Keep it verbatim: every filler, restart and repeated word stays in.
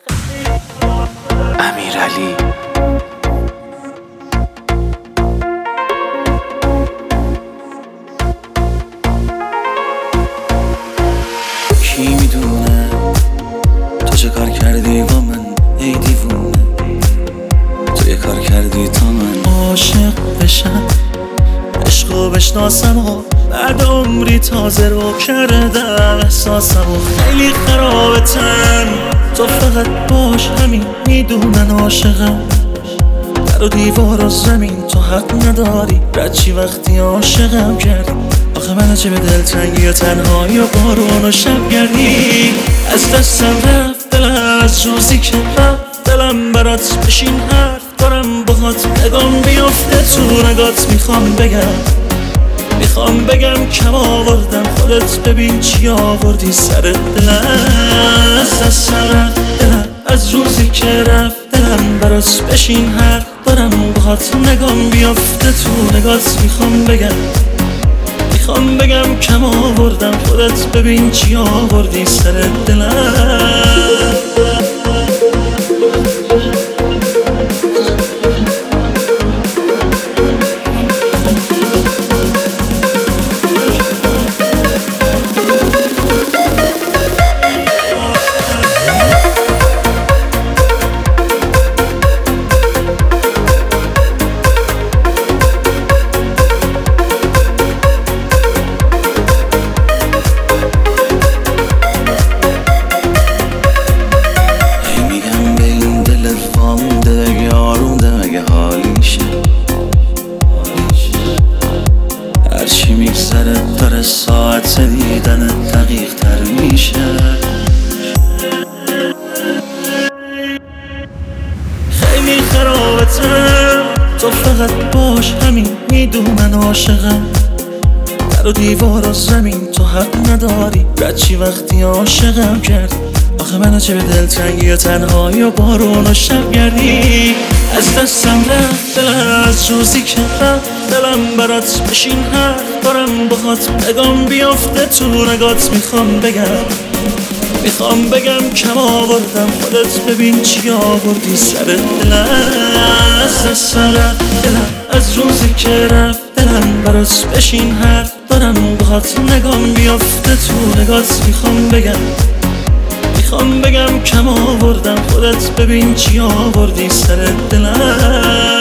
امیرعلی. کی میدونه تو چه کار کردی با من ای دیوونه؟ تو یه کار کردی تا من عاشق بشم، عشقو بشناسم و بعد عمری تازه رو کردم احساسم و خیلی خرابتم. تو فقط باش همین میدونن عاشقم، در و دیوار و زمین تو حق نداری. رد چی وقتی عاشقم کردی؟ آخه من چه به دلتنگی و تنهایی و بارون و شب گردی. از دستم رفت دلم از روزی که رفت دلم برات بشین حرف دارم باهات نگام بیفته تو نگات. میخوام بگم میخوام بگم کم آوردم، خودت ببین چی آوردی سر دلم. از دستم رفت دلم از روزی که رفت دلم برات بشین حرف دارم باهات نگام بیفته تو نگات. میخوام بگم میخوام بگم کم آوردم، خودت ببین چی آوردی سر دلم. هرچی میگذره داره ساعت دیدن دقیق تر میشه. خیلی خرابتم، تو فقط باش همین میدونن عاشقم، در و دیوار و زمین تو حق نداری. رد چی وقتی عاشقم کردی؟ آخه منو چه به دلتنگی و تنهایی و بارون و شب گردی. از دستم رفت دلم از روزی که رفت دلم برات بشین حرف دارم باهات نگام بیفته تو نگات. میخوام بگم میخوام بگم کم آوردم، خودت ببین چی آوردی سر دلم. از دستم رفت دلم از روزی که رفت دلم برات بشین حرف دارم باهات نگام بیفته تو نگات. میخوام بگم میخوام بگم کم آوردم، خودت ببین چی آوردی سر دلم.